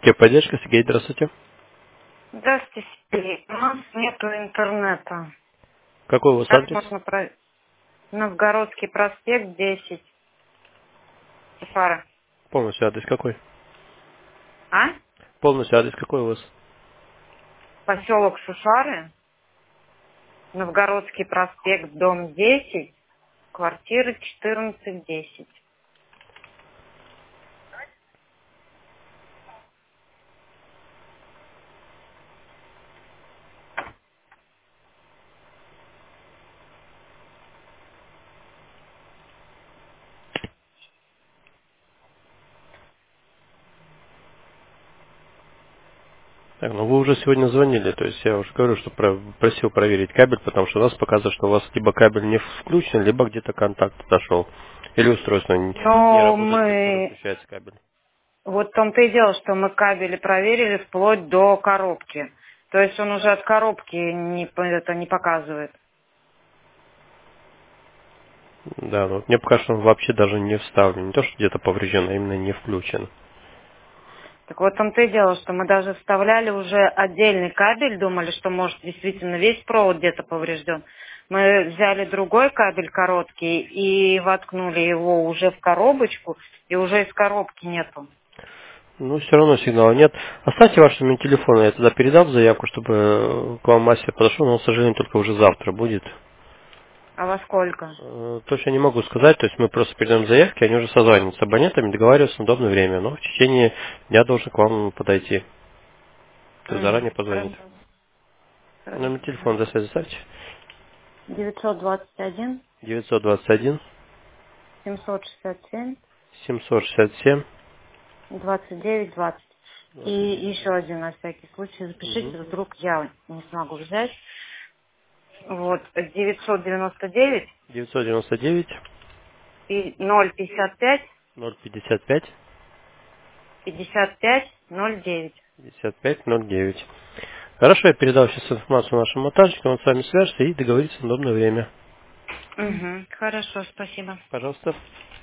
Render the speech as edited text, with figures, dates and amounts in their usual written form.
Техподдержка, Сергей, здравствуйте. Здравствуйте, Сергей. У нас нету интернета. Какой у вас Как адрес? можно про... Новгородский проспект 10. Сафара. Полностью адрес какой? А? Полностью адрес какой у вас? Поселок Сушары. Новгородский проспект, дом 10. Квартира 1410. Так, ну вы уже сегодня звонили, то есть я уже говорю, что просил проверить кабель, потому что у нас показывает, что у вас либо кабель не включен, либо где-то контакт отошел. Или устройство не Но работает, когда мы... включается кабель. Вот в том-то и дело, что мы кабели проверили вплоть до коробки. То есть он уже от коробки это не показывает. Да, ну вот мне пока что он вообще даже не вставлен. Не то, что где-то поврежден, а именно не включен. Так вот в том-то и дело, что мы даже вставляли уже отдельный кабель, думали, что может действительно весь провод где-то поврежден. Мы взяли другой кабель короткий и воткнули его уже в коробочку, и уже из коробки нету. Ну, все равно сигнала нет. Оставьте ваш номер телефона, я туда передам заявку, чтобы к вам мастер подошел, но, к сожалению, только уже завтра будет. А во сколько? Точно не могу сказать, то есть мы просто передаем заявки, они уже созваниваются с абонентами, договариваются на удобное время, но в течение дня должен к вам подойти. То есть заранее позвонить. Хорошо. Номер Хорошо. телефона до связи ставьте. 921 921 767 767. 2920. И еще один на всякий случай Угу. запишите, вдруг я не смогу взять. Вот, 999 999 и 055 055 55 09. 5509. Хорошо, я передал сейчас информацию нашим монтажникам, он с вами свяжется и договорится на удобное время. Угу, хорошо, спасибо. Пожалуйста.